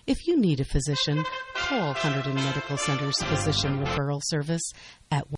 If you need a physician, call Hunterdon Medical Center's Physician Referral Service at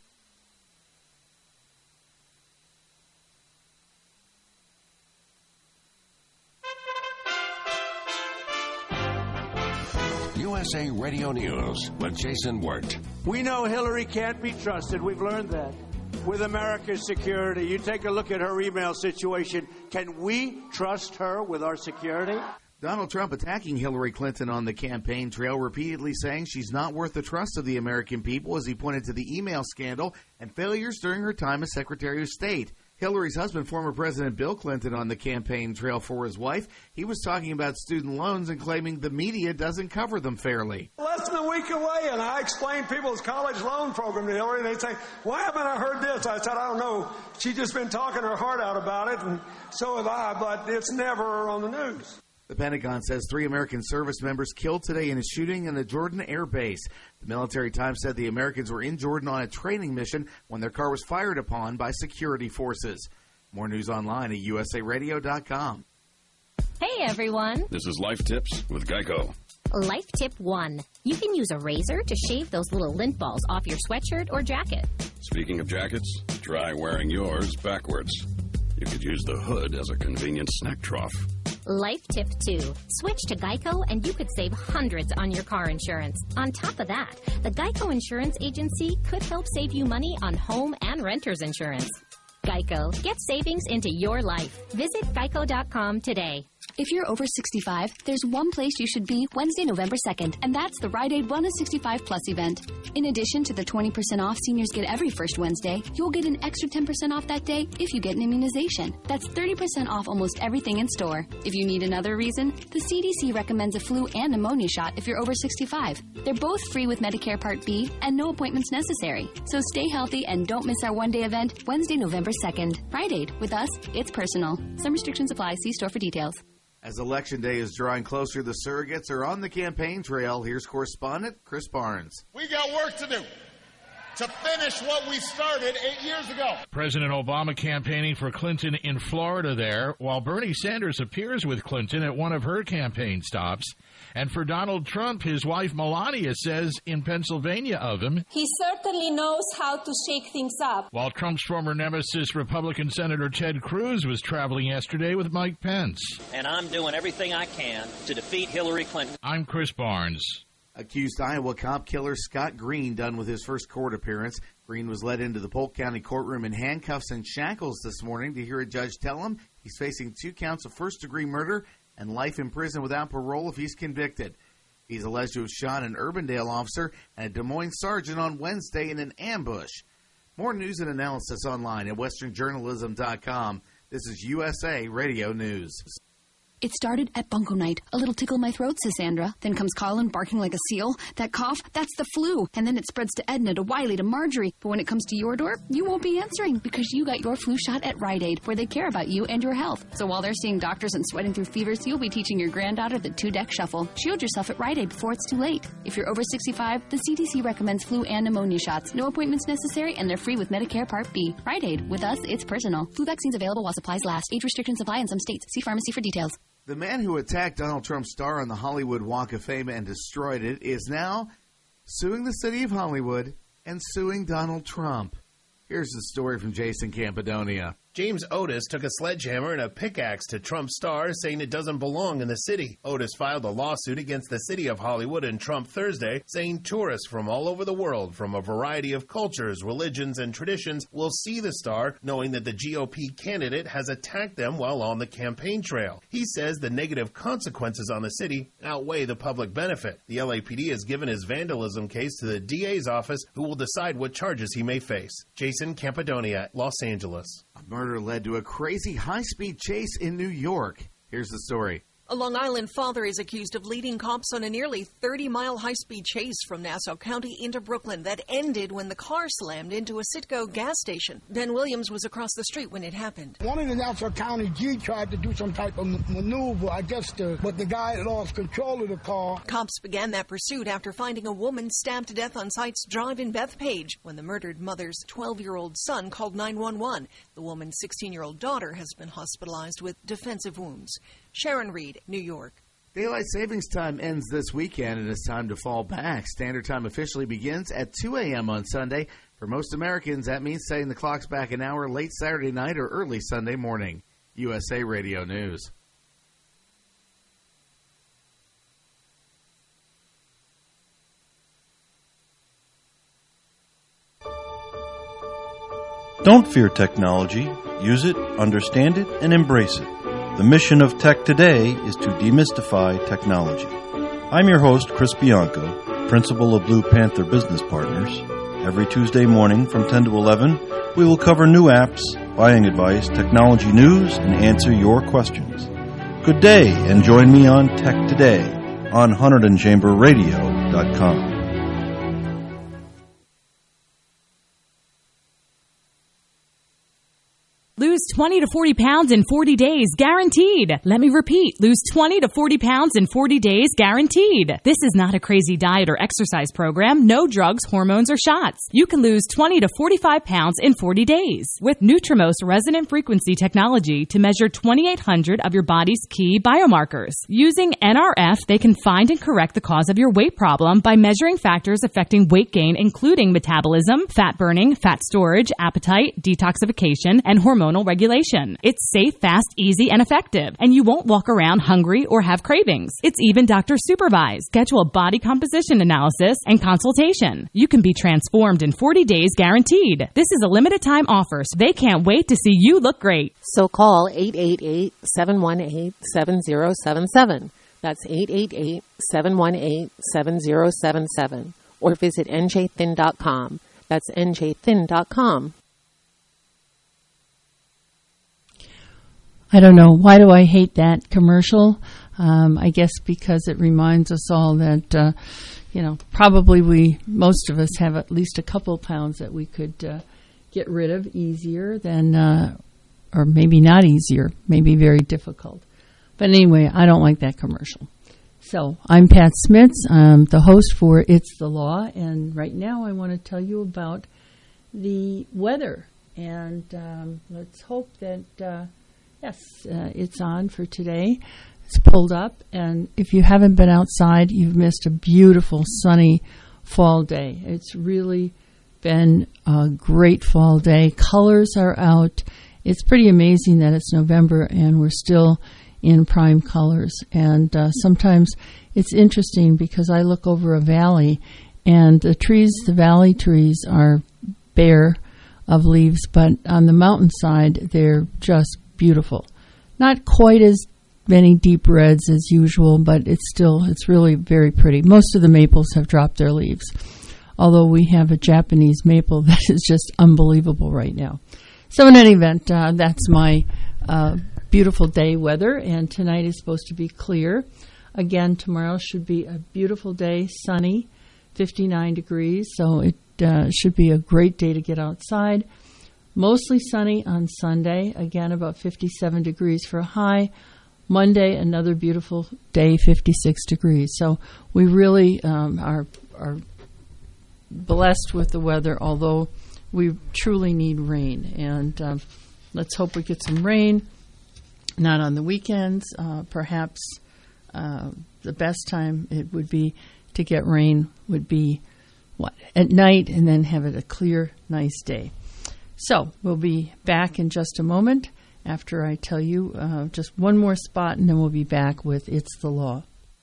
USA Radio News with Jason Wirt. We know Hillary can't be trusted. We've learned that. With America's security, you take a look at her email situation. Can we trust her with our security? Donald Trump attacking Hillary Clinton on the campaign trail, repeatedly saying she's not worth the trust of the American people as he pointed to the email scandal and failures during her time as Secretary of State. Hillary's husband, former President Bill Clinton, on the campaign trail for his wife. He was talking about student loans and claiming the media doesn't cover them fairly. Less than a week away, and I explained people's college loan program to Hillary, and they'd say, why haven't I heard this? I said, I don't know. She's just been talking her heart out about it, and so have I, but it's never on the news. The Pentagon says 3 American service members killed today in a shooting in the Jordan Air Base. The Military Times said the Americans were in Jordan on a training mission when their car was fired upon by security forces. More news online at usaradio.com. Hey, everyone. This is Life Tips with Geico. Life Tip 1. You can use a razor to shave those little lint balls off your sweatshirt or jacket. Speaking of jackets, try wearing yours backwards. You could use the hood as a convenient snack trough. Life Tip 2. Switch to Geico and you could save hundreds on your car insurance. On top of that, the Geico Insurance Agency could help save you money on home and renter's insurance. Geico. Get savings into your life. Visit geico.com today. If you're over 65, there's one place you should be Wednesday, November 2nd, and that's the Rite Aid Wellness 65 Plus event. In addition to the 20% off seniors get every first Wednesday, you'll get an extra 10% off that day if you get an immunization. That's 30% off almost everything in store. If you need another reason, the CDC recommends a flu and pneumonia shot if you're over 65. They're both free with Medicare Part B and no appointments necessary. So stay healthy and don't miss our one-day event, Wednesday, November 2nd. Rite Aid. With us, it's personal. Some restrictions apply. See store for details. As Election Day is drawing closer, the surrogates are on the campaign trail. Here's correspondent Chris Barnes. We got work to do to finish what we started 8 years ago. President Obama campaigning for Clinton in Florida there, while Bernie Sanders appears with Clinton at one of her campaign stops. And for Donald Trump, his wife Melania says in Pennsylvania of him, he certainly knows how to shake things up. While Trump's former nemesis, Republican Senator Ted Cruz, was traveling yesterday with Mike Pence. And I'm doing everything I can to defeat Hillary Clinton. I'm Chris Barnes. Accused Iowa cop killer Scott Green done with his first court appearance. Green was led into the Polk County courtroom in handcuffs and shackles this morning to hear a judge tell him he's facing 2 counts of first-degree murder and life in prison without parole if he's convicted. He's alleged to have shot an Urbandale officer and a Des Moines sergeant on Wednesday in an ambush. More news and analysis online at westernjournalism.com. This is USA Radio News. It started at Bunko Night. A little tickle in my throat, says Sandra. Then comes Colin barking like a seal. That cough, that's the flu. And then it spreads to Edna, to Wiley, to Marjorie. But when it comes to your door, you won't be answering because you got your flu shot at Rite Aid, where they care about you and your health. So while they're seeing doctors and sweating through fevers, you'll be teaching your granddaughter the 2-deck shuffle. Shield yourself at Rite Aid before it's too late. If you're over 65, the CDC recommends flu and pneumonia shots. No appointments necessary, and they're free with Medicare Part B. Rite Aid. With us, it's personal. Flu vaccines available while supplies last. Age restrictions apply in some states. See pharmacy for details. The man who attacked Donald Trump's star on the Hollywood Walk of Fame and destroyed it is now suing the city of Hollywood and suing Donald Trump. Here's the story from Jason Campidonia. James Otis took a sledgehammer and a pickaxe to Trump's star, saying it doesn't belong in the city. Otis filed a lawsuit against the city of Hollywood and Trump Thursday, saying tourists from all over the world, from a variety of cultures, religions, and traditions, will see the star, knowing that the GOP candidate has attacked them while on the campaign trail. He says the negative consequences on the city outweigh the public benefit. The LAPD has given his vandalism case to the DA's office, who will decide what charges he may face. Jason Campidonia, Los Angeles. A murder led to a crazy high-speed chase in New York. Here's the story. A Long Island father is accused of leading cops on a nearly 30-mile high-speed chase from Nassau County into Brooklyn that ended when the car slammed into a Citgo gas station. Ben Williams was across the street when it happened. One of the Nassau County G tried to do some type of maneuver, I guess, but the guy lost control of the car. Cops began that pursuit after finding a woman stabbed to death on Sites Drive in Bethpage when the murdered mother's 12-year-old son called 911. The woman's 16-year-old daughter has been hospitalized with defensive wounds. Sharon Reed, New York. Daylight savings time ends this weekend, and it's time to fall back. Standard time officially begins at 2 a.m. on Sunday. For most Americans, that means setting the clocks back an hour late Saturday night or early Sunday morning. USA Radio News. Don't fear technology. Use it, understand it, and embrace it. The mission of Tech Today is to demystify technology. I'm your host, Chris Bianco, principal of Blue Panther Business Partners. Every Tuesday morning from 10 to 11, we will cover new apps, buying advice, technology news, and answer your questions. Good day, and join me on Tech Today on HunterdonChamberRadio.com. Lose 20 to 40 pounds in 40 days, guaranteed. Let me repeat, lose 20 to 40 pounds in 40 days, guaranteed. This is not a crazy diet or exercise program. No drugs, hormones, or shots. You can lose 20 to 45 pounds in 40 days with Nutrimost resonant frequency technology to measure 2,800 of your body's key biomarkers. Using NRF, they can find and correct the cause of your weight problem by measuring factors affecting weight gain, including metabolism, fat burning, fat storage, appetite, detoxification, and hormonal regulation. It's safe, fast, easy, and effective, and you won't walk around hungry or have cravings. It's even doctor supervised. Schedule a body composition analysis and consultation. You can be transformed in 40 days guaranteed. This is a limited time offer, so they can't wait to see you look great. So call 888-718-7077. That's 888-718-7077. Or visit njthin.com. That's njthin.com. I don't know. Why do I hate that commercial? I guess because it reminds us all that, probably most of us have at least a couple pounds that we could get rid of easier than, or maybe not easier, maybe very difficult. But anyway, I don't like that commercial. So I'm Pat Smits. I'm the host for It's the Law, and right now I want to tell you about the weather. And let's hope that... it's on for today. It's pulled up, and if you haven't been outside, you've missed a beautiful, sunny fall day. It's really been a great fall day. Colors are out. It's pretty amazing that it's November, and we're still in prime colors. And sometimes it's interesting because I look over a valley, and the valley trees are bare of leaves, but on the mountainside, they're just beautiful. Not quite as many deep reds as usual, but it's really very pretty. Most of the maples have dropped their leaves, although we have a Japanese maple that is just unbelievable right now. So in any event, that's my beautiful day weather, and tonight is supposed to be clear. Again, tomorrow should be a beautiful day, sunny, 59 degrees, so it should be a great day to get outside. Mostly sunny on Sunday, again about 57 degrees for a high. Monday, another beautiful day, 56 degrees. So we really are blessed with the weather, although we truly need rain. And let's hope we get some rain, not on the weekends. Perhaps the best time it would be to get rain would be at night, and then have it a clear, nice day. So we'll be back in just a moment after I tell you just one more spot, and then we'll be back with It's the Law.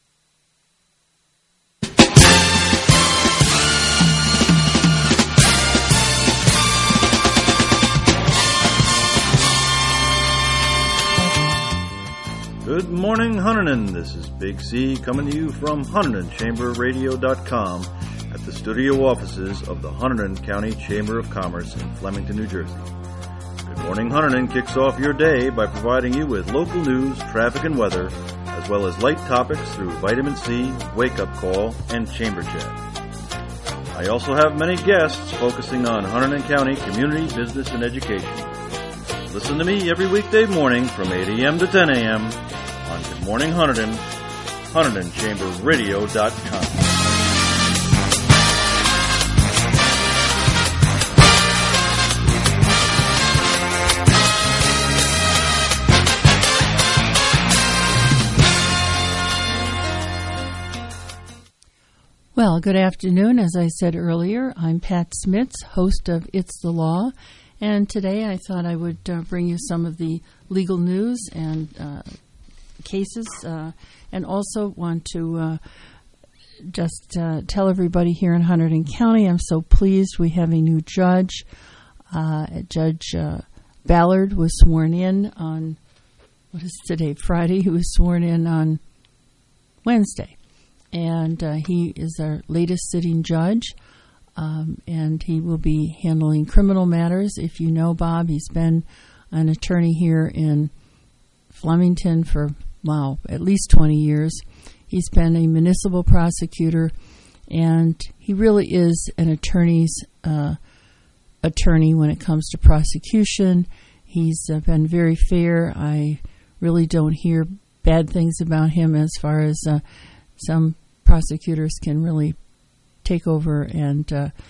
Good morning, Hunterdon. This is Big C coming to you from HunterdonChamberRadio.com at the studio offices of the Hunterdon County Chamber of Commerce in Flemington, New Jersey. Good Morning Hunterdon kicks off your day by providing you with local news, traffic, and weather, as well as light topics through Vitamin C, Wake Up Call, and Chamber Chat. I also have many guests focusing on Hunterdon County community, business, and education. Listen to me every weekday morning from 8 a.m. to 10 a.m. on Good Morning Hunterdon, HunterdonChamberRadio.com. Well, good afternoon. As I said earlier, I'm Pat Smits, host of It's the Law, and today I thought I would bring you some of the legal news and cases, and also want to just tell everybody here in Hunterdon County, I'm so pleased we have a new judge. Judge Ballard was sworn in on, what is today, Friday? He was sworn in on Wednesday. And he is our latest sitting judge, and he will be handling criminal matters. If you know Bob, he's been an attorney here in Flemington for, at least 20 years. He's been a municipal prosecutor, and he really is an attorney's attorney when it comes to prosecution. He's been very fair. I really don't hear bad things about him as far as some prosecutors can really take over and,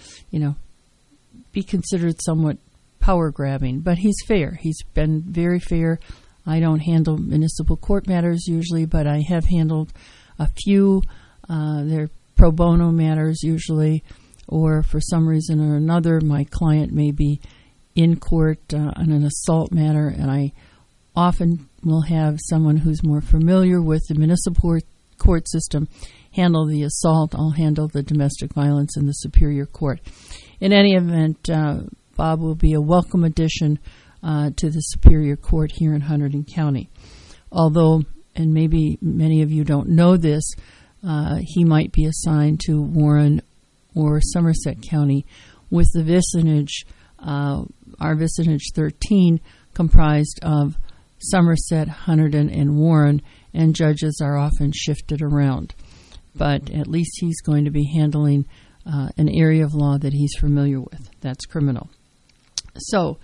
be considered somewhat power-grabbing. But he's fair. He's been very fair. I don't handle municipal court matters usually, but I have handled a few. They're pro bono matters usually, or for some reason or another, my client may be in court on an assault matter, and I often will have someone who's more familiar with the municipal court system handle the assault. I'll handle the domestic violence in the Superior Court. In any event, Bob will be a welcome addition to the Superior Court here in Hunterdon County. Although, and maybe many of you don't know this, he might be assigned to Warren or Somerset County, with the vicinage, our vicinage 13, comprised of Somerset, Hunterdon, and Warren, and judges are often shifted around. But at least he's going to be handling an area of law that he's familiar with. That's criminal. So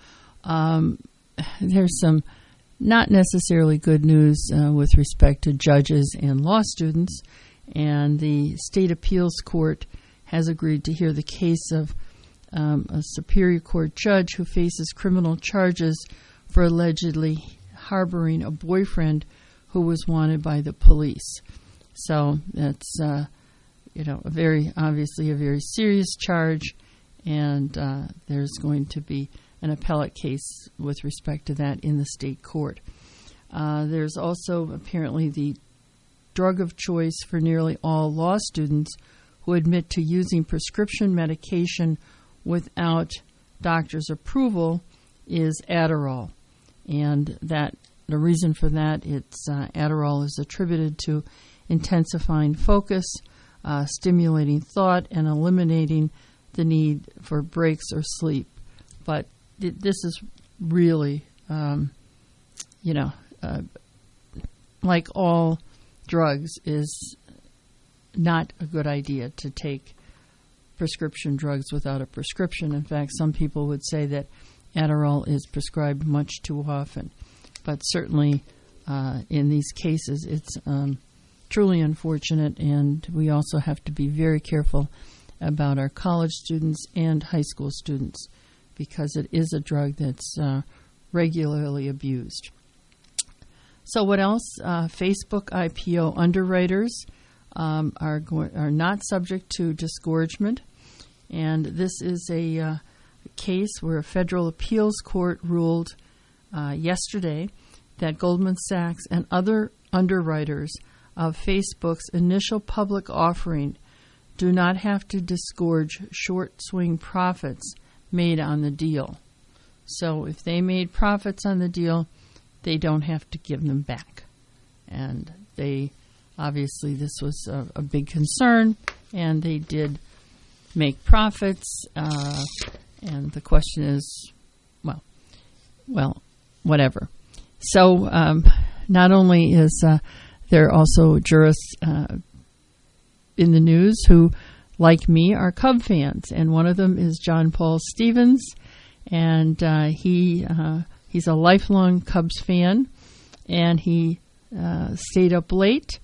there's some not necessarily good news with respect to judges and law students, and the State Appeals Court has agreed to hear the case of a Superior Court judge who faces criminal charges for allegedly harboring a boyfriend who was wanted by the police. So that's, obviously a very serious charge, and there's going to be an appellate case with respect to that in the state court. There's also apparently the drug of choice for nearly all law students who admit to using prescription medication without doctor's approval is Adderall. And that the reason for that, Adderall is attributed to intensifying focus, stimulating thought, and eliminating the need for breaks or sleep. But this is really, like all drugs, is not a good idea to take prescription drugs without a prescription. In fact, some people would say that Adderall is prescribed much too often. But certainly in these cases, it's truly unfortunate, and we also have to be very careful about our college students and high school students because it is a drug that's regularly abused. So what else? Facebook IPO underwriters are not subject to disgorgement, and this is a case where a federal appeals court ruled yesterday that Goldman Sachs and other underwriters of Facebook's initial public offering do not have to disgorge short swing profits made on the deal. So if they made profits on the deal, they don't have to give them back. And obviously this was a big concern, and they did make profits. And the question is, well, whatever. So not only is there are also jurists in the news who, like me, are Cub fans, and one of them is John Paul Stevens, and he's a lifelong Cubs fan, and he stayed up late.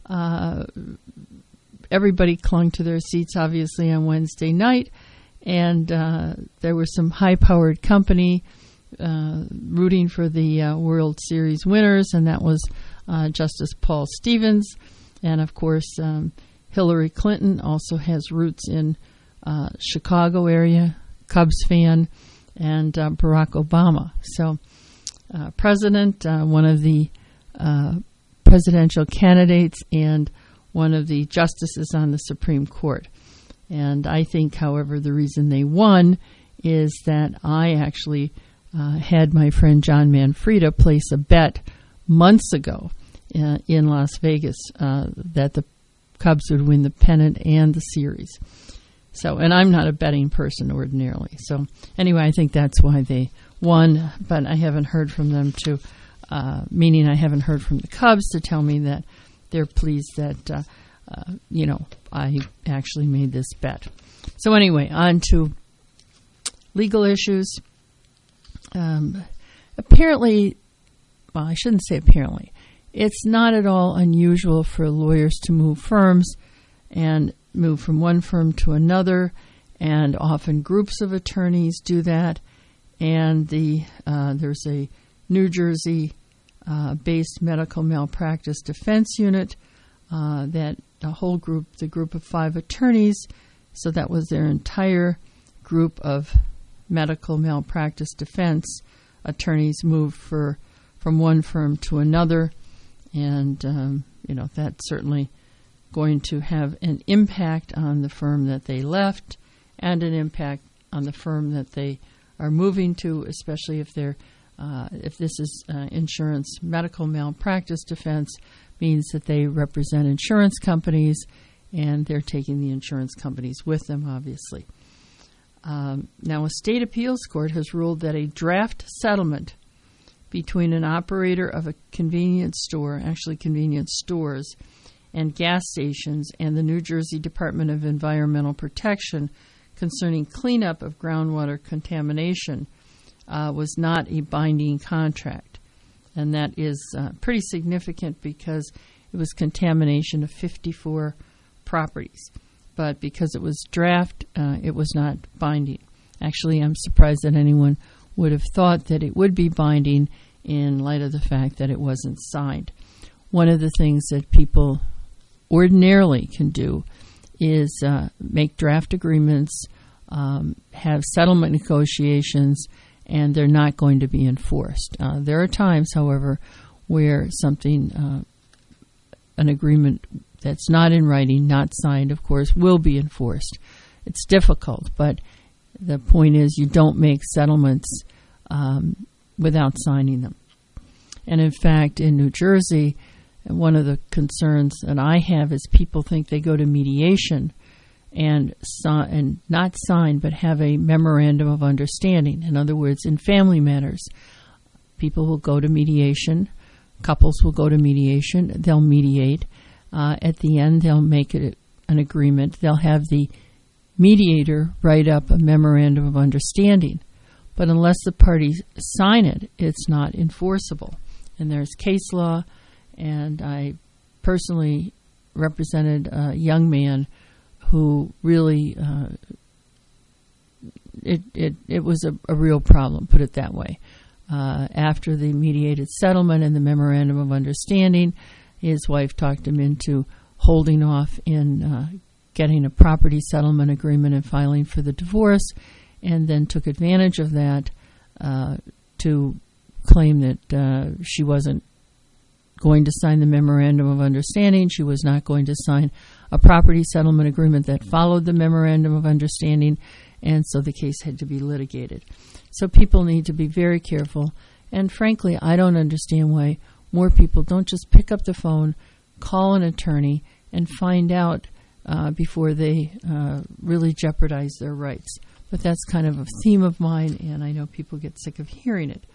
Everybody clung to their seats, obviously, on Wednesday night, and there was some high-powered company rooting for the World Series winners, and that was Justice Paul Stevens. And, of course, Hillary Clinton also has roots in Chicago area, Cubs fan, and Barack Obama. So president, one of the presidential candidates, and one of the justices on the Supreme Court. And I think, however, the reason they won is that I actually had my friend John Manfreda place a bet months ago in Las Vegas that the Cubs would win the pennant and the series. So, and I'm not a betting person ordinarily. So anyway, I think that's why they won, but I haven't heard from them meaning I haven't heard from the Cubs to tell me that they're pleased that, I actually made this bet. So anyway, on to legal issues. Apparently, well, I shouldn't say apparently, it's not at all unusual for lawyers to move firms and move from one firm to another, and often groups of attorneys do that. And there's a New Jersey based medical malpractice defense unit that a whole group, the group of 5 attorneys, so that was their entire group of medical malpractice defense attorneys, moved from one firm to another. And, that's certainly going to have an impact on the firm that they left and an impact on the firm that they are moving to, especially if this is insurance medical malpractice defense, means that they represent insurance companies and they're taking the insurance companies with them, obviously. Now, a state appeals court has ruled that a draft settlement between an operator of a convenience store, actually convenience stores, and gas stations, and the New Jersey Department of Environmental Protection concerning cleanup of groundwater contamination was not a binding contract. And that is pretty significant because it was contamination of 54 properties. But because it was draft, it was not binding. Actually, I'm surprised that anyone would have thought that it would be binding in light of the fact that it wasn't signed. One of the things that people ordinarily can do is make draft agreements, have settlement negotiations, and they're not going to be enforced. There are times, however, where something, an agreement that's not in writing, not signed, of course, will be enforced. It's difficult, but the point is you don't make settlements without signing them. And in fact, in New Jersey, one of the concerns that I have is people think they go to mediation and not sign, but have a memorandum of understanding. In other words, in family matters, people will go to mediation, couples will go to mediation, they'll mediate. At the end, they'll make it an agreement. They'll have the mediator write up a memorandum of understanding. But unless the parties sign it, it's not enforceable. And there's case law, and I personally represented a young man who really, it was a real problem, put it that way. After the mediated settlement and the memorandum of understanding, his wife talked him into holding off in getting a property settlement agreement and filing for the divorce, and then took advantage of that to claim that she wasn't going to sign the memorandum of understanding. She was not going to sign a property settlement agreement that followed the memorandum of understanding, and so the case had to be litigated. So people need to be very careful, and frankly, I don't understand why more people don't just pick up the phone, call an attorney, and find out before they really jeopardize their rights. But that's kind of a theme of mine, and I know people get sick of hearing it.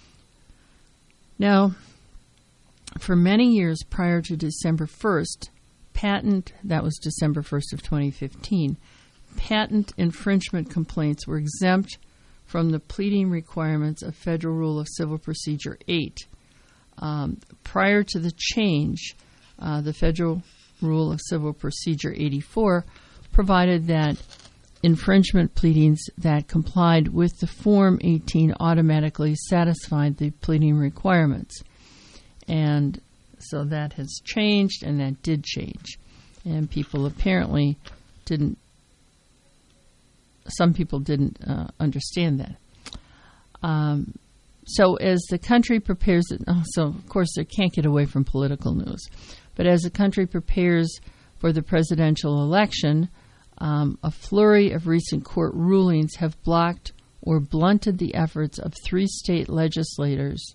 Now, for many years prior to December 1st, that was December 1st of 2015, patent infringement complaints were exempt from the pleading requirements of Federal Rule of Civil Procedure 8. Prior to the change, the Federal Rule of Civil Procedure 84 provided that infringement pleadings that complied with the Form 18 automatically satisfied the pleading requirements. And so that has changed, and that did change. And people apparently some people didn't understand that. So as the country prepares, so of course they can't get away from political news, but as the country prepares for the presidential election, a flurry of recent court rulings have blocked or blunted the efforts of 3 state legislatures,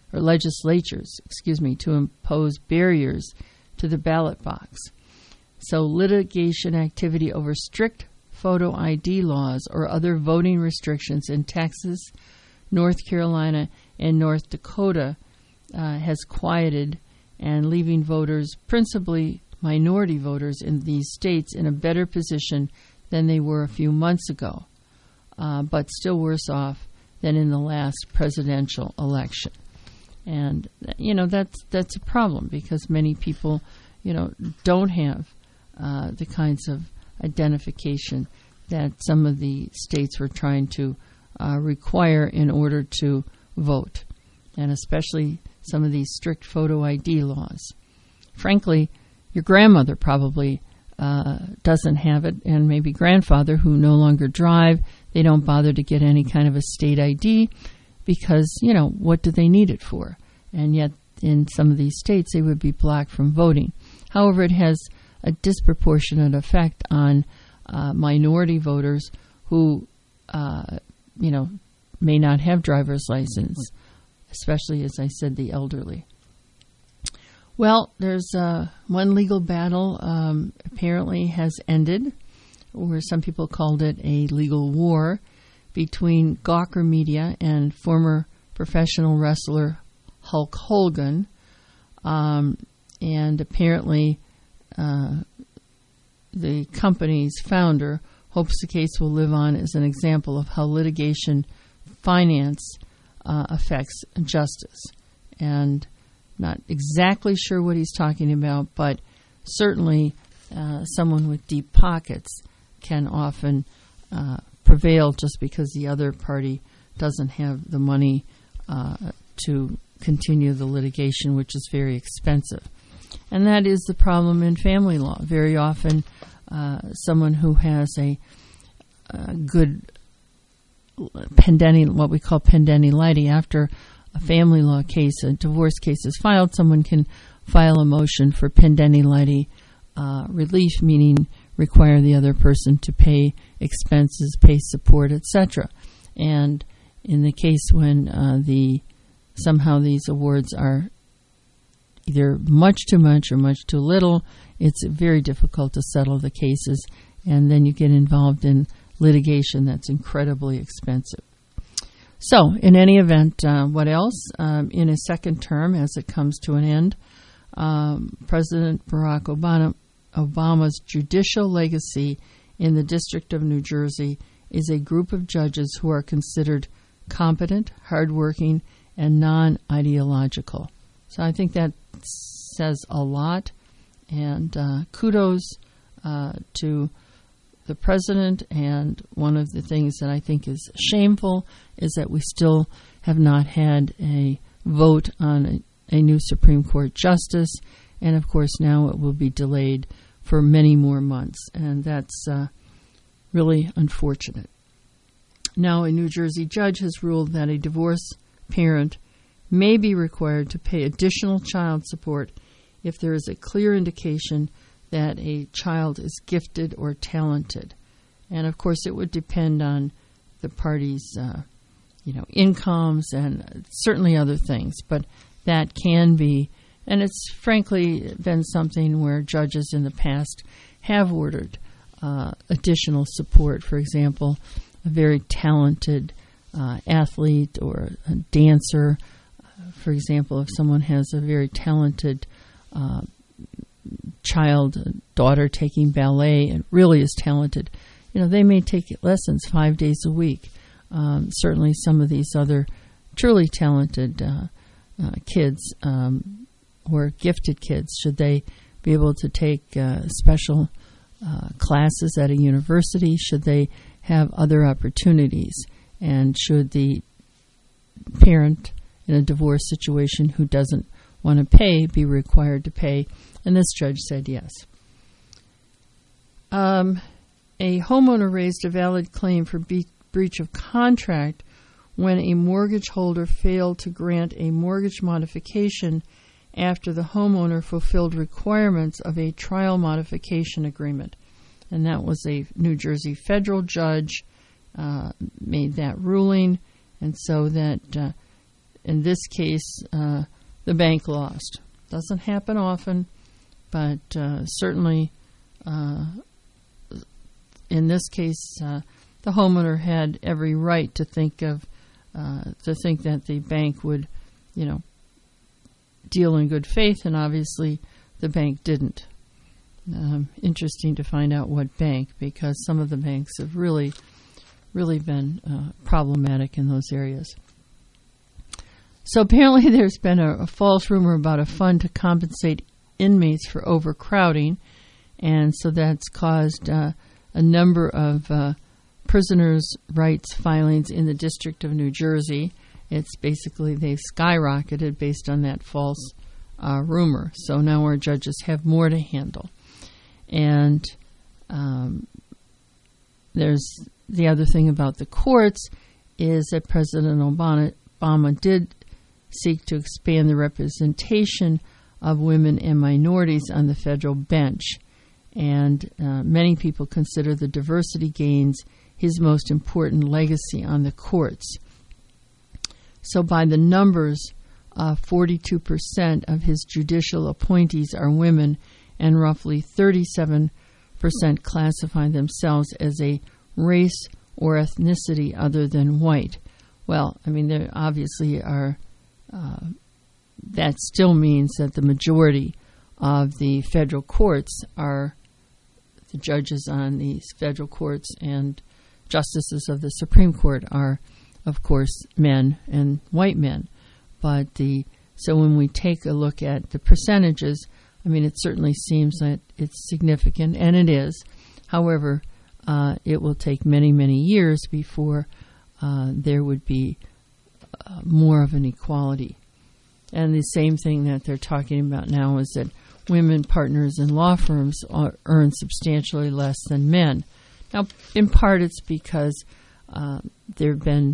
to impose barriers to the ballot box. So litigation activity over strict photo ID laws or other voting restrictions in Texas, North Carolina, and North Dakota has quieted, and leaving voters, principally minority voters in these states, in a better position than they were a few months ago, but still worse off than in the last presidential election. And, that's a problem because many people, don't have the kinds of identification that some of the states were trying to require in order to vote, and especially some of these strict photo ID laws. Frankly, your grandmother probably doesn't have it, and maybe grandfather who no longer drive, they don't bother to get any kind of a state ID because, what do they need it for? And yet in some of these states they would be blocked from voting. However, it has a disproportionate effect on minority voters who, may not have driver's license, especially, as I said, the elderly. Well, there's one legal battle apparently has ended, or some people called it a legal war, between Gawker Media and former professional wrestler Hulk Hogan. And apparently the company's founder hopes the case will live on as an example of how litigation finance affects justice. And not exactly sure what he's talking about, but certainly someone with deep pockets can often prevail just because the other party doesn't have the money to continue the litigation, which is very expensive. And that is the problem in family law. Very often someone who has a good pendenti, what we call pendenti lite, after a family law case, a divorce case is filed, someone can file a motion for pendenti lite relief, meaning require the other person to pay expenses, pay support, etc. And in the case when somehow these awards are either much too much or much too little, it's very difficult to settle the cases, and then you get involved in litigation that's incredibly expensive. So, in any event, what else? In his second term, as it comes to an end, President Barack Obama's judicial legacy in the District of New Jersey is a group of judges who are considered competent, hardworking, and non-ideological. So I think that says a lot, and kudos to the president. And one of the things that I think is shameful is that we still have not had a vote on a new Supreme Court justice, and of course now it will be delayed for many more months, and that's really unfortunate. Now, a New Jersey judge has ruled that a divorced parent may be required to pay additional child support if there is a clear indication that a child is gifted or talented. And of course it would depend on the parties' incomes and certainly other things, but that can be, and it's frankly been something where judges in the past have ordered additional support. For example, a very talented athlete or a dancer. For example, if someone has a very talented daughter taking ballet and really is talented, they may take lessons 5 days a week. Certainly some of these other truly talented kids or gifted kids, should they be able to take special classes at a university? Should they have other opportunities? And should the parent in a divorce situation who doesn't want to pay be required to pay? And this judge said yes. A homeowner raised a valid claim for breach of contract when a mortgage holder failed to grant a mortgage modification after the homeowner fulfilled requirements of a trial modification agreement. And that was a New Jersey federal judge made that ruling, and so that in this case the bank lost. Doesn't happen often, but certainly in this case the homeowner had every right to think that the bank would, deal in good faith, and obviously the bank didn't. Interesting to find out what bank, because some of the banks have really been problematic in those areas. So apparently there's been a false rumor about a fund to compensate inmates for overcrowding, and so that's caused a number of prisoners' rights filings in the District of New Jersey. It's basically they've skyrocketed based on that false rumor. So now our judges have more to handle. And there's the other thing about the courts is that President Obama did seek to expand the representation of women and minorities on the federal bench. And many people consider the diversity gains his most important legacy on the courts. So by the numbers, 42% of his judicial appointees are women, and roughly 37% classify themselves as a race or ethnicity other than white. Well, I mean, there obviously are, that still means that the majority of the federal courts are, the judges on these federal courts and justices of the Supreme Court are, of course, men and white men. But so when we take a look at the percentages, I mean, it certainly seems that it's significant, and it is. However, it will take many, many years before there would be more of an equality. And the same thing that they're talking about now is that women partners in law firms earn substantially less than men. Now, in part, it's because there have been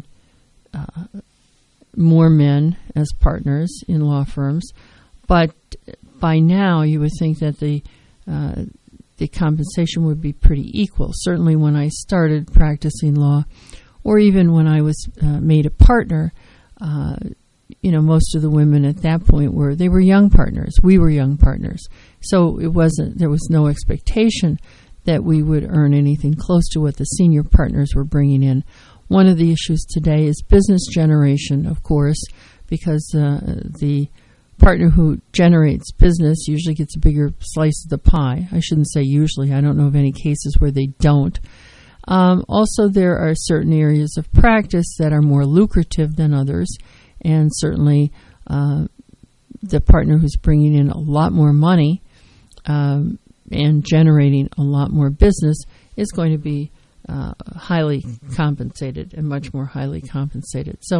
more men as partners in law firms, but by now you would think that the compensation would be pretty equal. Certainly when I started practicing law, or even when I was made a partner, most of the women at that point were young partners. We were young partners. So there was no expectation that we would earn anything close to what the senior partners were bringing in. One of the issues today is business generation, of course, because the partner who generates business usually gets a bigger slice of the pie. I shouldn't say usually. I don't know of any cases where they don't. Also, there are certain areas of practice that are more lucrative than others, and certainly the partner who's bringing in a lot more money and generating a lot more business is going to be highly compensated and much more highly compensated. So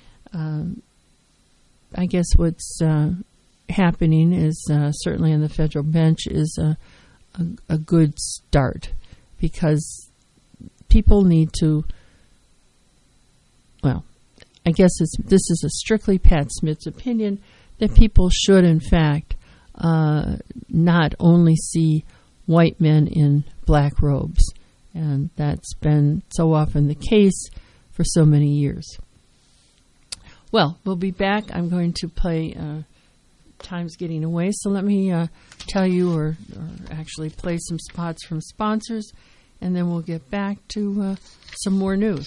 I guess what's happening is certainly on the federal bench is a good start, because people need to, well, I guess this is a strictly Pat Smith's opinion, that people should in fact not only see white men in black robes. And that's been so often the case for so many years. Well, we'll be back. I'm going to play Time's Getting Away. So let me tell you or actually play some spots from sponsors, and then we'll get back to some more news.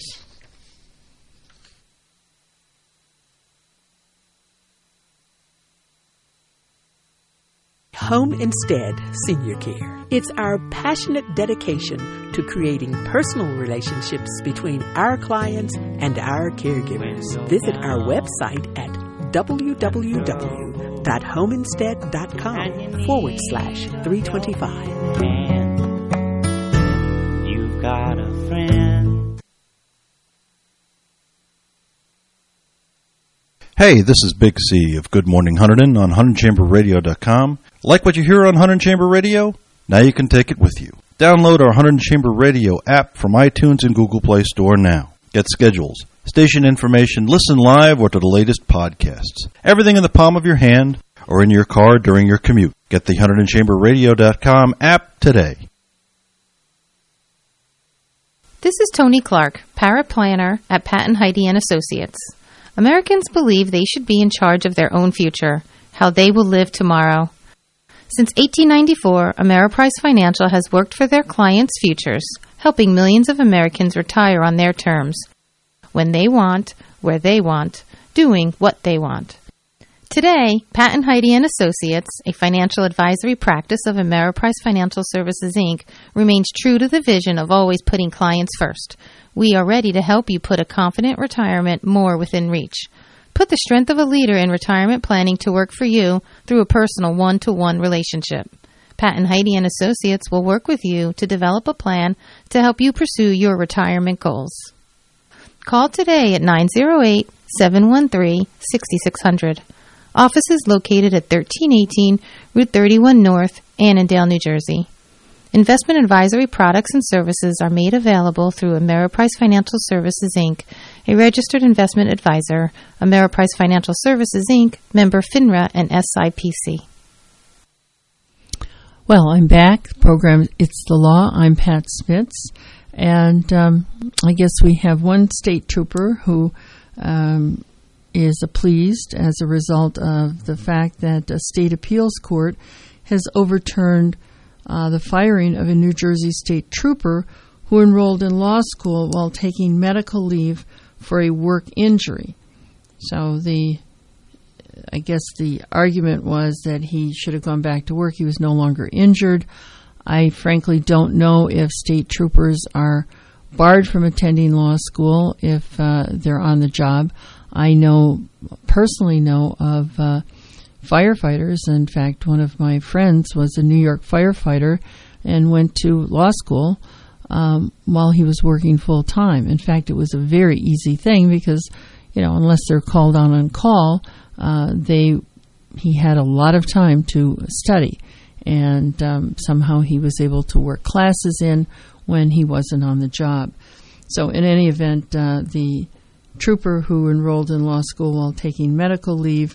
Home Instead Senior Care. It's our passionate dedication to creating personal relationships between our clients and our caregivers. Visit our website at www.homeinstead.com/325. You've got a friend. Hey, this is Big C of Good Morning Hunterdon on HunterdonChamberRadio.com. Like what you hear on Hunterdon Chamber Radio? Now you can take it with you. Download our 100 Chamber Radio app from iTunes and Google Play Store now. Get schedules, station information, listen live, or to the latest podcasts. Everything in the palm of your hand or in your car during your commute. Get the 100chamberradio.com app today. This is Tony Clark, paraplanner at Patton Heidi & Associates. Americans believe they should be in charge of their own future, how they will live tomorrow. Since 1894, Ameriprise Financial has worked for their clients' futures, helping millions of Americans retire on their terms, when they want, where they want, doing what they want. Today, Patton Heidi & Associates, a financial advisory practice of Ameriprise Financial Services, Inc., remains true to the vision of always putting clients first. We are ready to help you put a confident retirement more within reach. Put the strength of a leader in retirement planning to work for you through a personal one-to-one relationship. Patton Heidi & Associates will work with you to develop a plan to help you pursue your retirement goals. Call today at 908-713-6600. Office is located at 1318 Route 31 North, Annandale, New Jersey. Investment advisory products and services are made available through Ameriprise Financial Services, Inc., a registered investment advisor, Ameriprise Financial Services, Inc., member FINRA and SIPC. Well, I'm back. Program It's the Law. I'm Pat Smits. And I guess we have one state trooper who is pleased as a result of the fact that a state appeals court has overturned the firing of a New Jersey state trooper who enrolled in law school while taking medical leave for a work injury. So I guess the argument was that he should have gone back to work. He was no longer injured. I frankly don't know if state troopers are barred from attending law school if they're on the job. I personally know of firefighters. In fact, one of my friends was a New York firefighter and went to law school while he was working full time. In fact, it was a very easy thing because, unless they're called on call, he had a lot of time to study. And somehow he was able to work classes in when he wasn't on the job. So in any event, the trooper who enrolled in law school while taking medical leave,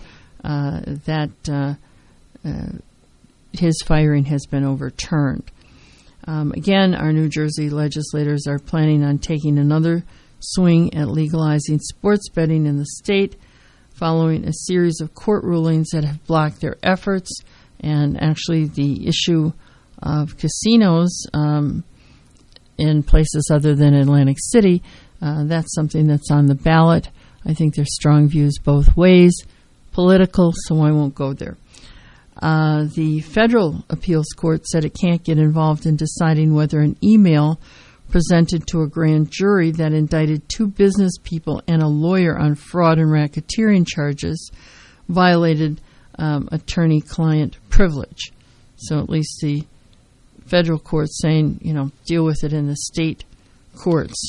his firing has been overturned. Again, our New Jersey legislators are planning on taking another swing at legalizing sports betting in the state, following a series of court rulings that have blocked their efforts. And actually, the issue of casinos in places other than Atlantic City, that's something that's on the ballot. I think there's strong views both ways, political, so I won't go there. The federal appeals court said it can't get involved in deciding whether an email presented to a grand jury that indicted 2 business people and a lawyer on fraud and racketeering charges violated attorney-client privilege. So at least the federal court's saying, deal with it in the state courts.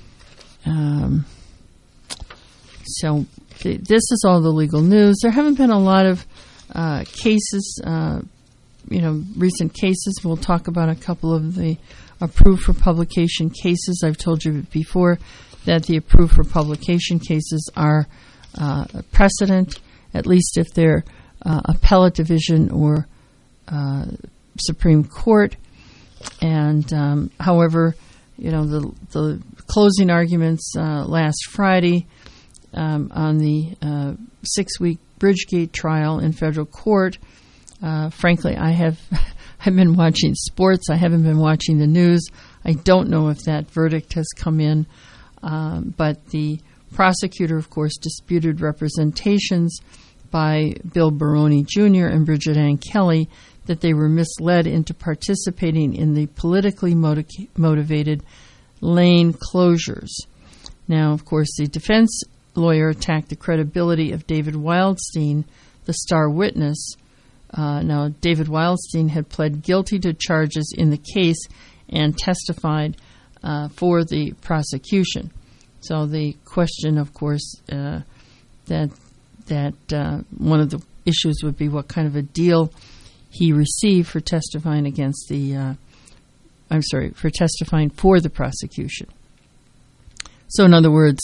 So this is all the legal news. There haven't been a lot of cases, recent cases. We'll talk about a couple of the approved for publication cases. I've told you before that the approved for publication cases are precedent, at least if they're appellate division or Supreme Court. And however, the closing arguments last Friday on the 6-week Bridgegate trial in federal court. Frankly, I've been watching sports. I haven't been watching the news. I don't know if that verdict has come in, but the prosecutor, of course, disputed representations by Bill Baroni Jr. and Bridget Ann Kelly that they were misled into participating in the politically motivated lane closures. Now, of course, the defense lawyer attacked the credibility of David Wildstein, the star witness. Now, David Wildstein had pled guilty to charges in the case and testified for the prosecution. So the question, of course, that one of the issues would be what kind of a deal he received for testifying against the for testifying for the prosecution. So in other words,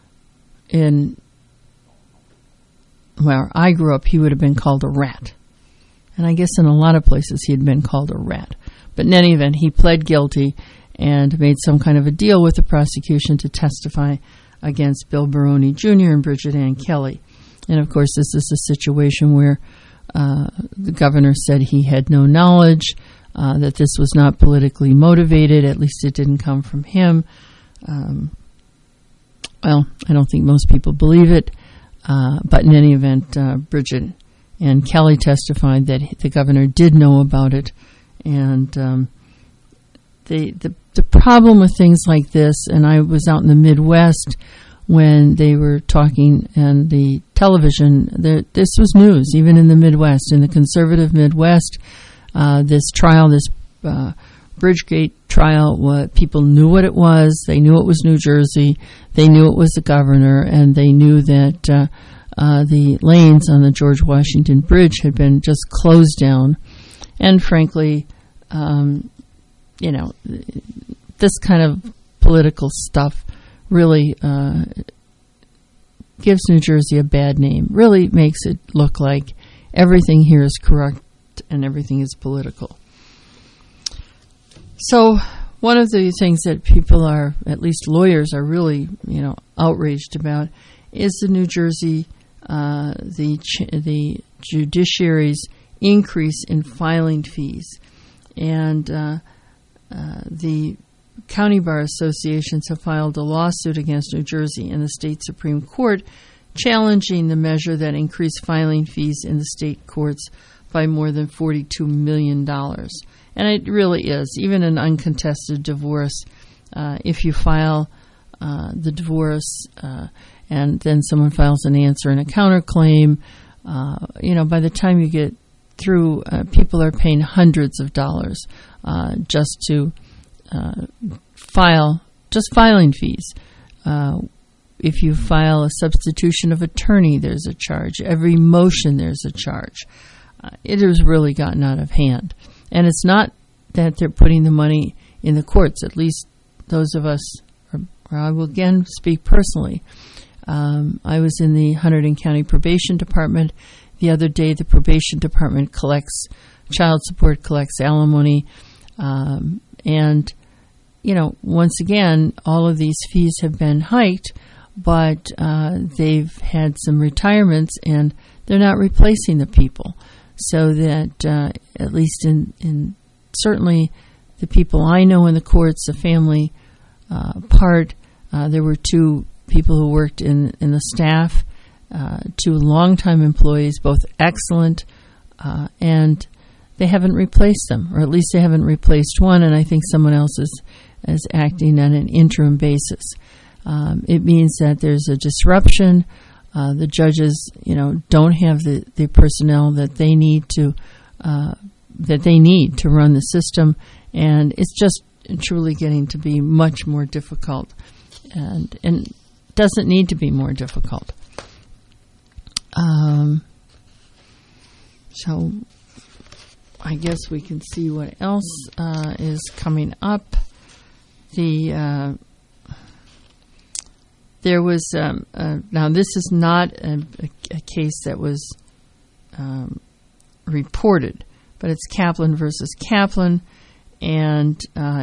where I grew up, he would have been called a rat. And I guess in a lot of places he had been called a rat. But in any event, he pled guilty and made some kind of a deal with the prosecution to testify against Bill Baroni Jr. and Bridget Ann Kelly. And, of course, this is a situation where the governor said he had no knowledge, that this was not politically motivated, at least it didn't come from him. Well, I don't think most people believe it, but in any event, Bridget Ann Kelly testified that the governor did know about it, and the problem with things like this, and I was out in the Midwest when they were talking on the television, this was news, even in the Midwest, in the conservative Midwest. This trial, this Bridgegate trial, people knew what it was. They knew it was New Jersey. They knew it was the governor, and they knew that the lanes on the George Washington Bridge had been just closed down. And frankly, this kind of political stuff really gives New Jersey a bad name, really makes it look like everything here is corrupt and everything is political. So one of the things that people are, at least lawyers, are really, outraged about is the New Jersey, the judiciary's increase in filing fees. And the County Bar Associations have filed a lawsuit against New Jersey in the state Supreme Court, challenging the measure that increased filing fees in the state courts by more than $42 million. And it really is. Even an uncontested divorce, if you file the divorce and then someone files an answer and a counterclaim, by the time you get through, people are paying hundreds of dollars just to filing fees. If you file a substitution of attorney, there's a charge. Every motion, there's a charge. It has really gotten out of hand. And it's not that they're putting the money in the courts, at least those of us, or I will again speak personally. I was in the Hunterdon County Probation Department. The other day, the Probation Department collects child support, collects alimony. And, once again, all of these fees have been hiked, but they've had some retirements and they're not replacing the people. So that at least in certainly the people I know in the courts, the family part, there were two people who worked in the staff, two longtime employees, both excellent, and they haven't replaced them, or at least they haven't replaced one, and I think someone else is acting on an interim basis. It means that there's a disruption. The judges, don't have the personnel that they need to run the system, and it's just truly getting to be much more difficult, and doesn't need to be more difficult. So I guess we can see what else is coming up. There was now this is not a case that was reported, but it's Kaplan versus Kaplan, and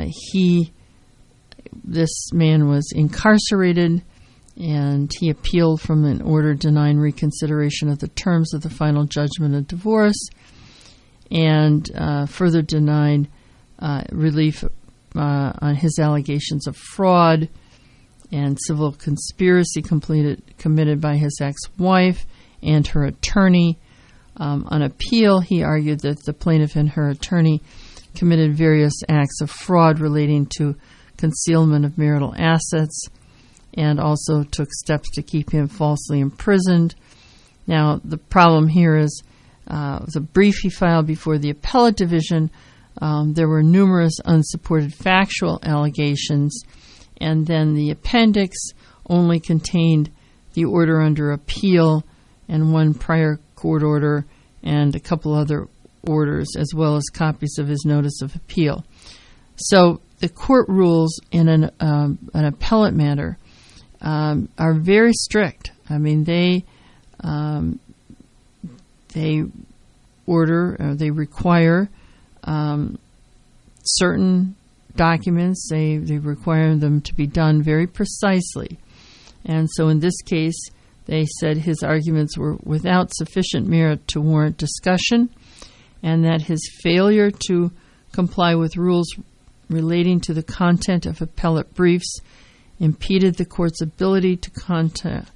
this man was incarcerated, and he appealed from an order denying reconsideration of the terms of the final judgment of divorce, and further denied relief on his allegations of fraud and civil conspiracy committed by his ex-wife and her attorney. On appeal, he argued that the plaintiff and her attorney committed various acts of fraud relating to concealment of marital assets and also took steps to keep him falsely imprisoned. Now, the problem here is the brief he filed before the appellate division, there were numerous unsupported factual allegations, and then the appendix only contained the order under appeal and one prior court order and a couple other orders, as well as copies of his notice of appeal. So the court rules in an appellate matter are very strict. I mean, they require certain documents. They require them to be done very precisely. And so in this case, they said his arguments were without sufficient merit to warrant discussion, and that his failure to comply with rules relating to the content of appellate briefs impeded the court's ability to conduct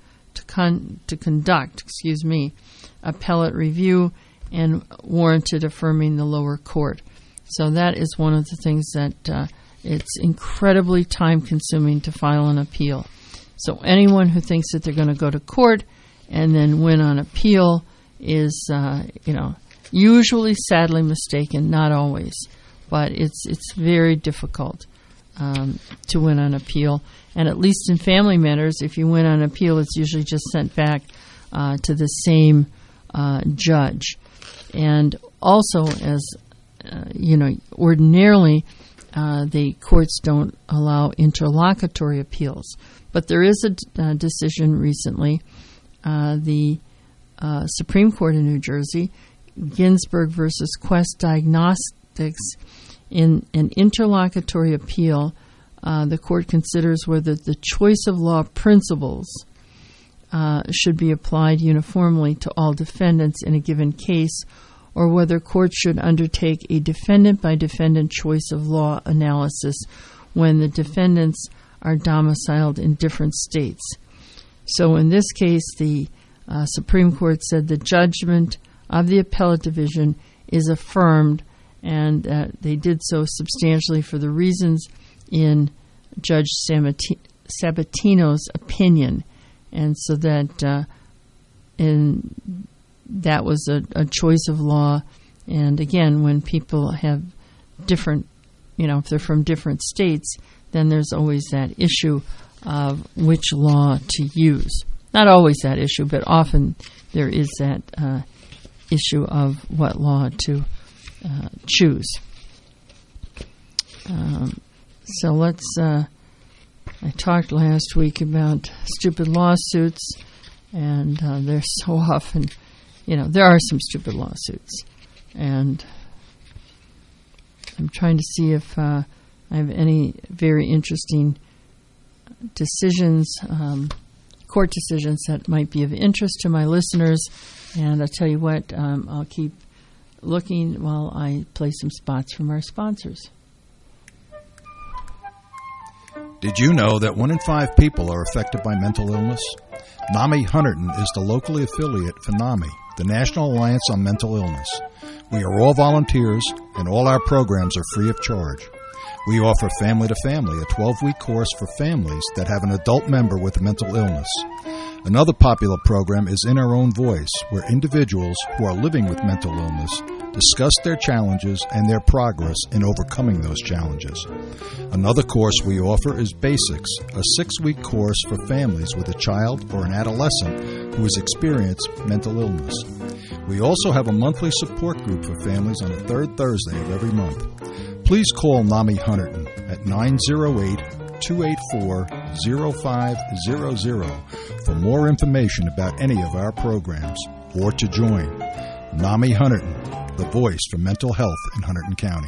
appellate review and warranted affirming the lower court. So that is one of the things that it's incredibly time-consuming to file an appeal. So anyone who thinks that they're going to go to court and then win on appeal is, usually sadly mistaken, not always. But it's very difficult to win on appeal. And at least in family matters, if you win on appeal, it's usually just sent back to the same judge. And also, as ordinarily, the courts don't allow interlocutory appeals. But there is a decision recently, the Supreme Court in New Jersey, Ginsburg versus Quest Diagnostics, in an interlocutory appeal, the court considers whether the choice of law principles should be applied uniformly to all defendants in a given case, or whether courts should undertake a defendant-by-defendant choice of law analysis when the defendants are domiciled in different states. So in this case, the Supreme Court said the judgment of the appellate division is affirmed, and they did so substantially for the reasons in Judge Sabatino's opinion. And so that that was a choice of law. And again, when people have different, if they're from different states, then there's always that issue of which law to use. Not always that issue, but often there is that issue of what law to choose. So let's, I talked last week about stupid lawsuits, and there's so often, there are some stupid lawsuits. And I'm trying to see if I have any very interesting decisions, court decisions that might be of interest to my listeners. And I'll tell you what, I'll keep looking while I play some spots from our sponsors. Did you know that 1 in 5 people are affected by mental illness? NAMI Hunterdon is the locally affiliate for NAMI, the National Alliance on Mental Illness. We are all volunteers, and all our programs are free of charge. We offer Family to Family, a 12-week course for families that have an adult member with a mental illness. Another popular program is In Our Own Voice, where individuals who are living with mental illness discuss their challenges and their progress in overcoming those challenges. Another course we offer is Basics, a 6-week course for families with a child or an adolescent who has experienced mental illness. We also have a monthly support group for families on the third Thursday of every month. Please call NAMI Hunterdon at 908-284-0500 for more information about any of our programs or to join. NAMI Hunterdon, the voice for mental health in Hunterdon County.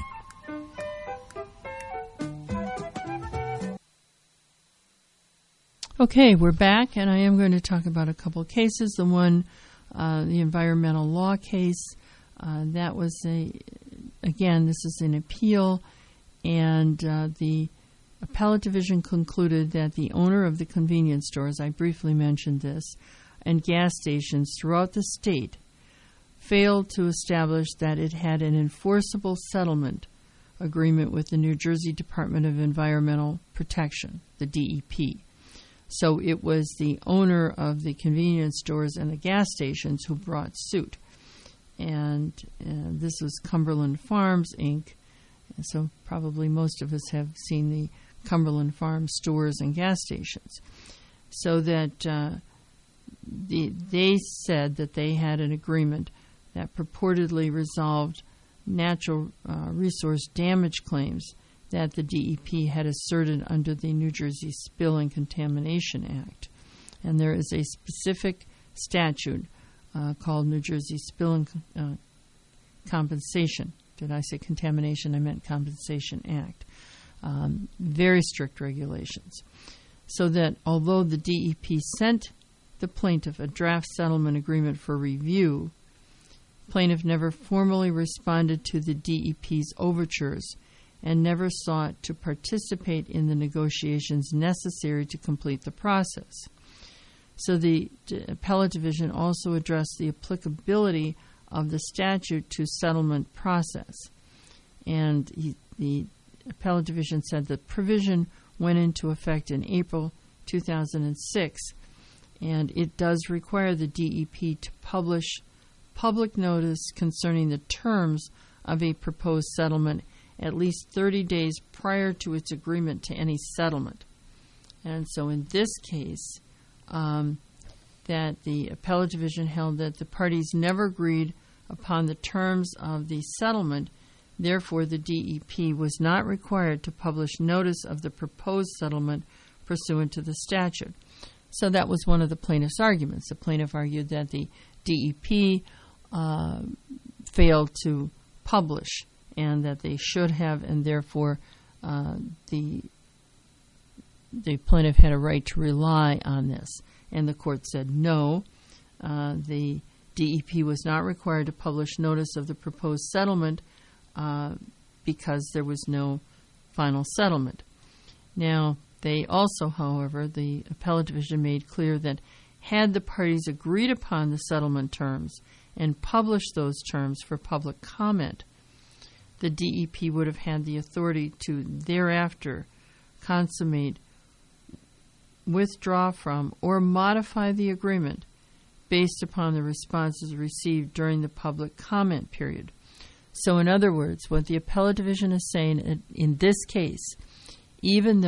Okay, we're back, and I am going to talk about a couple of cases. The one, the environmental law case, that was again, this is an appeal, and the appellate division concluded that the owner of the convenience stores, I briefly mentioned this, and gas stations throughout the state failed to establish that it had an enforceable settlement agreement with the New Jersey Department of Environmental Protection, the DEP. So it was the owner of the convenience stores and the gas stations who brought suit. And this was Cumberland Farms, Inc. And so probably most of us have seen the Cumberland Farms stores and gas stations. So that they said that they had an agreement that purportedly resolved natural resource damage claims that the DEP had asserted under the New Jersey Spill and Contamination Act. And there is a specific statute called New Jersey Spill and Compensation. Did I say contamination? I meant Compensation Act. Very strict regulations. So that although the DEP sent the plaintiff a draft settlement agreement for review, plaintiff never formally responded to the DEP's overtures and never sought to participate in the negotiations necessary to complete the process. So the Appellate Division also addressed the applicability of the statute to settlement process. And the Appellate Division said the provision went into effect in April 2006, and it does require the DEP to publish public notice concerning the terms of a proposed settlement at least 30 days prior to its agreement to any settlement. And so in this case, that the Appellate Division held that the parties never agreed upon the terms of the settlement. Therefore, the DEP was not required to publish notice of the proposed settlement pursuant to the statute. So that was one of the plaintiff's arguments. The plaintiff argued that the DEP failed to publish and that they should have, and therefore the plaintiff had a right to rely on this. And the court said no, the DEP was not required to publish notice of the proposed settlement because there was no final settlement. Now, they also, however, the Appellate Division made clear that had the parties agreed upon the settlement terms and published those terms for public comment, the DEP would have had the authority to thereafter consummate, withdraw from, or modify the agreement based upon the responses received during the public comment period. So in other words, what the Appellate Division is saying in this case, even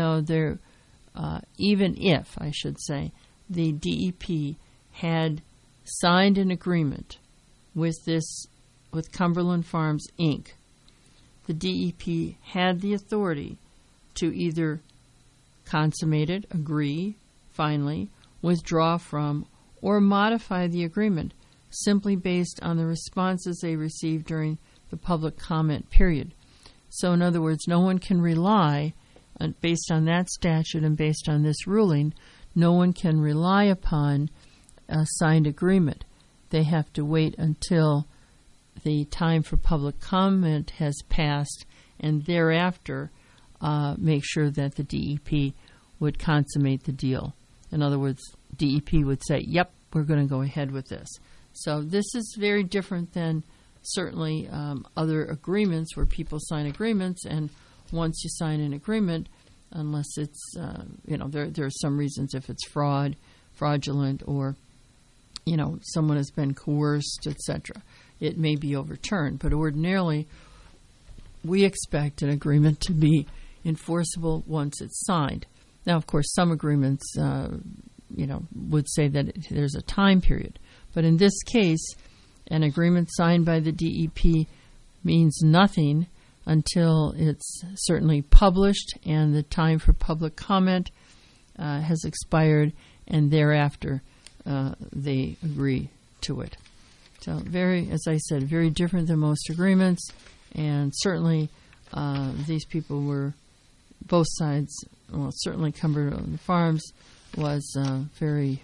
if, I should say, the DEP had signed an agreement with Cumberland Farms, Inc., the DEP had the authority to either consummate it, agree, finally, withdraw from, or modify the agreement simply based on the responses they received during the public comment period. So in other words, no one can rely, based on that statute and based on this ruling, no one can rely upon a signed agreement. They have to wait until the time for public comment has passed and thereafter make sure that the DEP would consummate the deal. In other words, DEP would say, yep, we're going to go ahead with this. So this is very different than certainly other agreements where people sign agreements, and once you sign an agreement, unless it's, there are some reasons if it's fraudulent, or, someone has been coerced, etc., it may be overturned. But ordinarily, we expect an agreement to be enforceable once it's signed. Now, of course, some agreements, would say that there's a time period. But in this case, an agreement signed by the DEP means nothing until it's certainly published and the time for public comment has expired, and thereafter they agree to it. So as I said, very different than most agreements, and certainly these people were, both sides, well, certainly Cumberland Farms was very,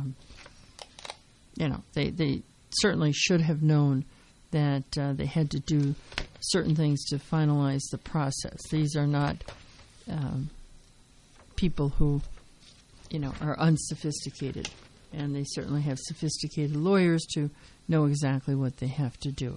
they certainly should have known that they had to do certain things to finalize the process. These are not people who, are unsophisticated, and they certainly have sophisticated lawyers to know exactly what they have to do.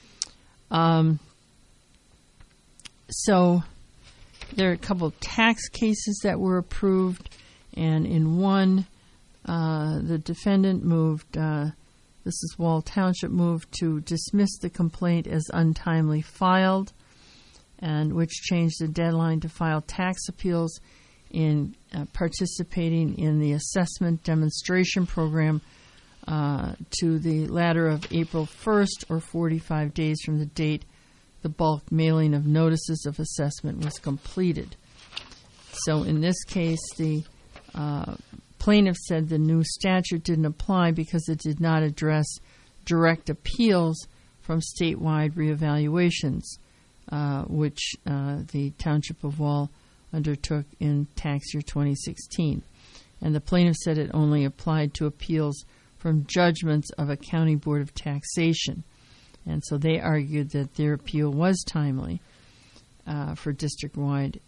So there are a couple of tax cases that were approved, and in one, the defendant moved, this is Wall Township, moved to dismiss the complaint as untimely filed, and which changed the deadline to file tax appeals in participating in the assessment demonstration program to the latter of April 1st, or 45 days from the date the bulk mailing of notices of assessment was completed. So in this case, the plaintiff said the new statute didn't apply because it did not address direct appeals from statewide reevaluations, which the Township of Wall undertook in tax year 2016. And the plaintiff said it only applied to appeals from judgments of a county board of taxation. And so they argued that their appeal was timely for district-wide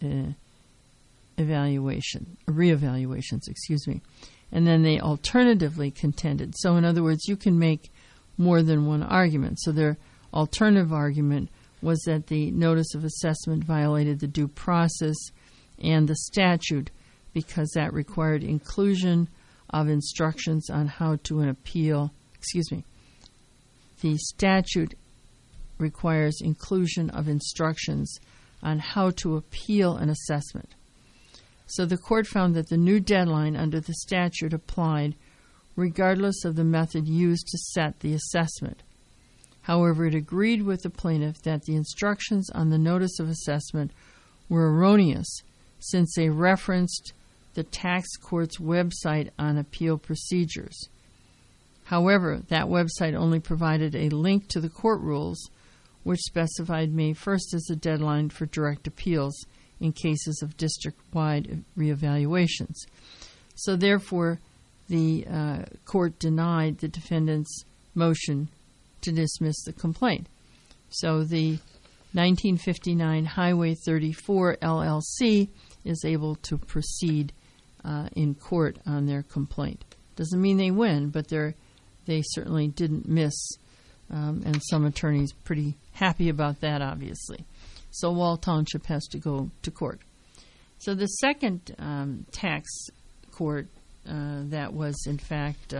reevaluations, and then they alternatively contended. So in other words, you can make more than one argument. So their alternative argument was that the notice of assessment violated the due process and the statute because that required inclusion of instructions on how to appeal. The statute requires inclusion of instructions on how to appeal an assessment. So the court found that the new deadline under the statute applied regardless of the method used to set the assessment. However, it agreed with the plaintiff that the instructions on the notice of assessment were erroneous since they referenced the tax court's website on appeal procedures. However, that website only provided a link to the court rules, which specified May 1st as the deadline for direct appeals in cases of district-wide reevaluations. So therefore, the court denied the defendant's motion to dismiss the complaint. So the 1959 Highway 34 LLC is able to proceed in court on their complaint. Doesn't mean they win, but they certainly didn't miss, and some attorneys pretty happy about that, obviously. So Wall Township has to go to court. So the second tax court that was, in fact,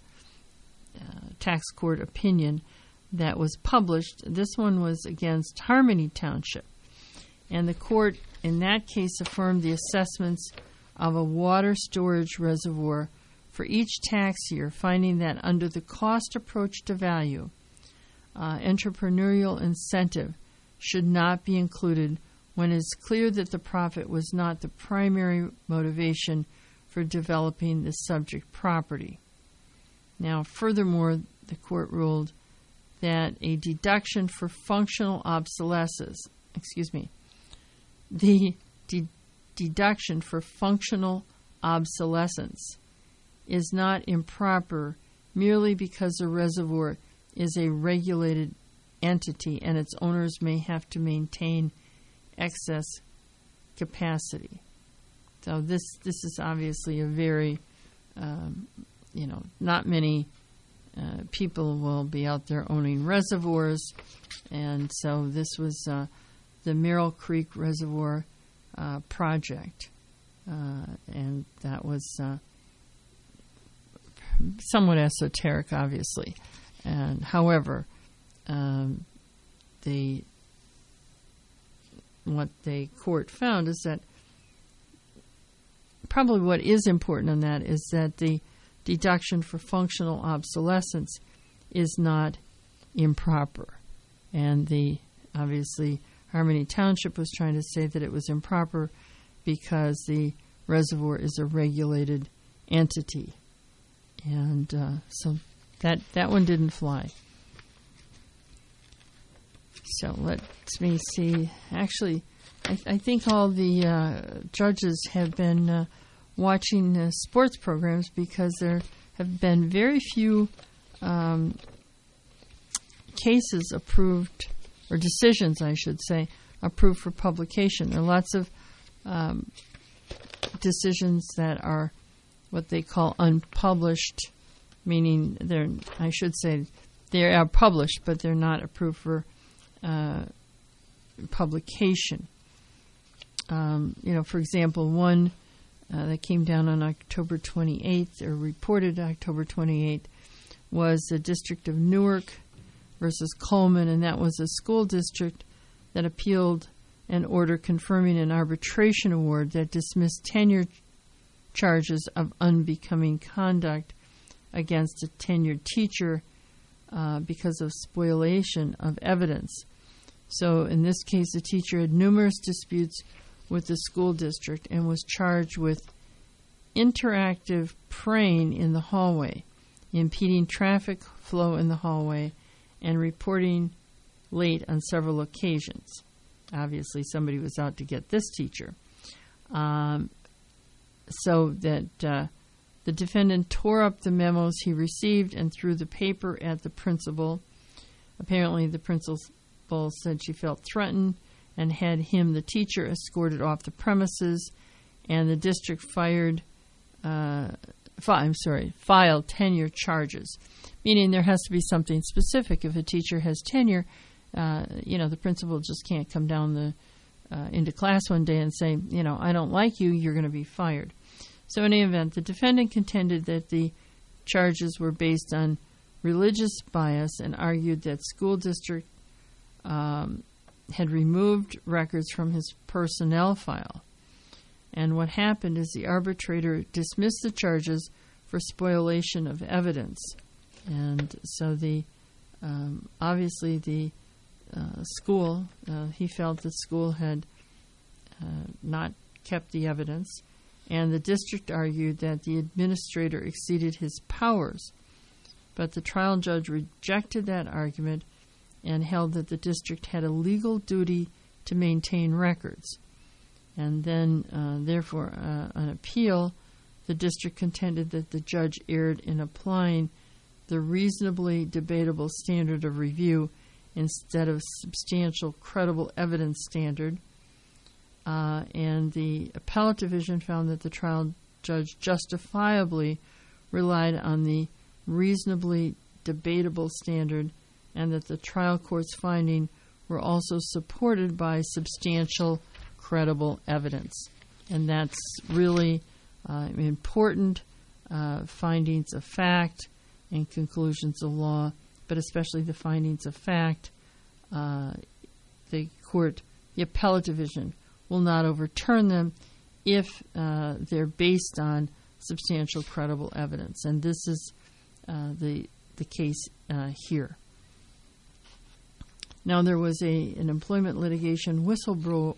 tax court opinion that was published, this one was against Harmony Township. And the court, in that case, affirmed the assessments of a water storage reservoir for each tax year, finding that under the cost approach to value, entrepreneurial incentive should not be included when it is clear that the profit was not the primary motivation for developing the subject property. Now, furthermore, the court ruled that a deduction for functional obsolescence, the deduction for functional obsolescence is not improper merely because the reservoir is a regulated entity and its owners may have to maintain excess capacity. So this is obviously a very, not many people will be out there owning reservoirs, and so this was the Merrill Creek Reservoir project, and that was somewhat esoteric, obviously. And however, what the court found is that probably what is important in that is that the deduction for functional obsolescence is not improper. And obviously Harmony Township was trying to say that it was improper because the reservoir is a regulated entity. And so that one didn't fly. So let me see. Actually, I think all the judges have been watching sports programs because there have been very few cases approved, or decisions, I should say, approved for publication. There are lots of decisions that are what they call unpublished, meaning they are published, but they're not approved for publication. For example, one that came down on October 28th, or reported October 28th, was the District of Newark versus Coleman, and that was a school district that appealed an order confirming an arbitration award that dismissed tenure charges of unbecoming conduct against a tenured teacher because of spoliation of evidence. So in this case, the teacher had numerous disputes with the school district and was charged with interactive praying in the hallway, impeding traffic flow in the hallway, and reporting late on several occasions. Obviously, somebody was out to get this teacher. So that the defendant tore up the memos he received and threw the paper at the principal. Apparently, the principal said she felt threatened and had him, the teacher, escorted off the premises, and the district filed tenure charges, meaning there has to be something specific. If a teacher has tenure, the principal just can't come down into class one day and say, I don't like you, you're going to be fired. So in any event, the defendant contended that the charges were based on religious bias and argued that school district had removed records from his personnel file. And what happened is the arbitrator dismissed the charges for spoliation of evidence. And so obviously the school, he felt the school had not kept the evidence, and the district argued that the administrator exceeded his powers. But the trial judge rejected that argument and held that the district had a legal duty to maintain records. And then, therefore, on appeal, the district contended that the judge erred in applying the reasonably debatable standard of review instead of substantial credible evidence standard. And the appellate division found that the trial judge justifiably relied on the reasonably debatable standard and that the trial court's finding were also supported by substantial credible evidence. And that's really important findings of fact and conclusions of law, but especially the findings of fact. The appellate division will not overturn them if they're based on substantial credible evidence. And this is the case here. Now, there was an employment litigation whistleblower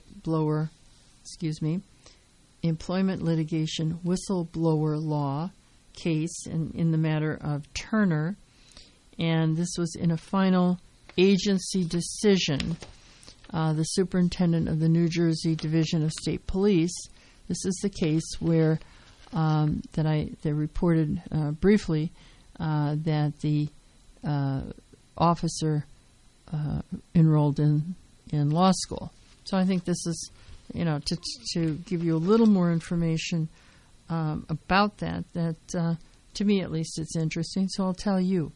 law case in the matter of Turner, and this was in a final agency decision. The superintendent of the New Jersey Division of State Police. This is the case where they reported briefly that the officer enrolled in law school. So I think this is, to give you a little more information about that, to me at least it's interesting, so I'll tell you.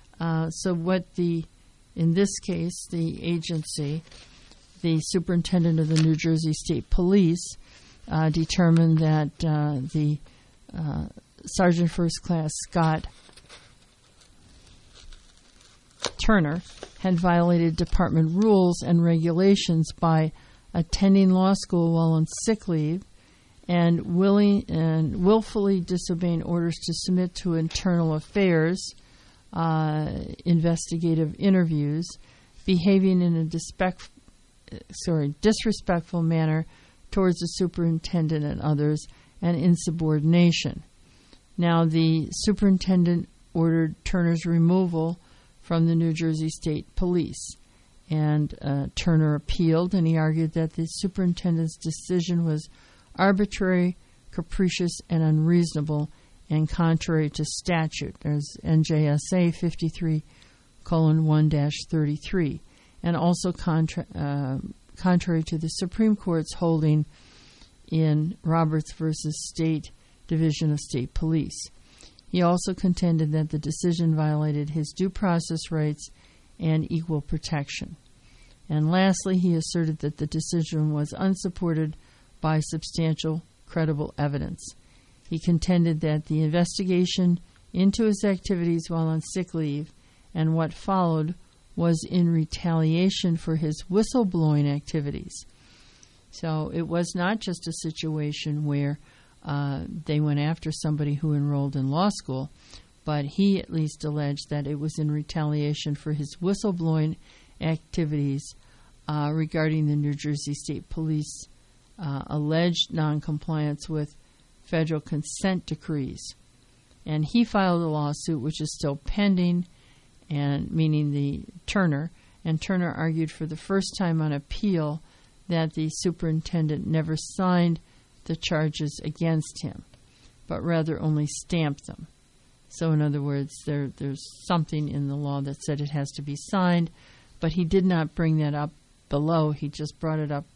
In this case, the agency, the superintendent of the New Jersey State Police, determined that the Sergeant First Class Scott Turner had violated department rules and regulations by attending law school while on sick leave and willfully disobeying orders to submit to internal affairs investigative interviews, behaving in a disrespectful manner towards the superintendent and others, and insubordination. Now, the superintendent ordered Turner's removal from the New Jersey State Police, and Turner appealed, and he argued that the superintendent's decision was arbitrary, capricious, and unreasonable, and contrary to statute. There's NJSA 53:1-33, and also contrary to the Supreme Court's holding in Roberts versus State Division of State Police. He also contended that the decision violated his due process rights and equal protection. And lastly, he asserted that the decision was unsupported by substantial credible evidence. He contended that the investigation into his activities while on sick leave and what followed was in retaliation for his whistleblowing activities. So it was not just a situation where they went after somebody who enrolled in law school, but he at least alleged that it was in retaliation for his whistleblowing activities regarding the New Jersey State Police alleged noncompliance with federal consent decrees. And he filed a lawsuit which is still pending, and meaning the Turner. And Turner argued for the first time on appeal that the superintendent never signed the charges against him, but rather only stamped them. So in other words, there's something in the law that said it has to be signed, but he did not bring that up below. He just brought it up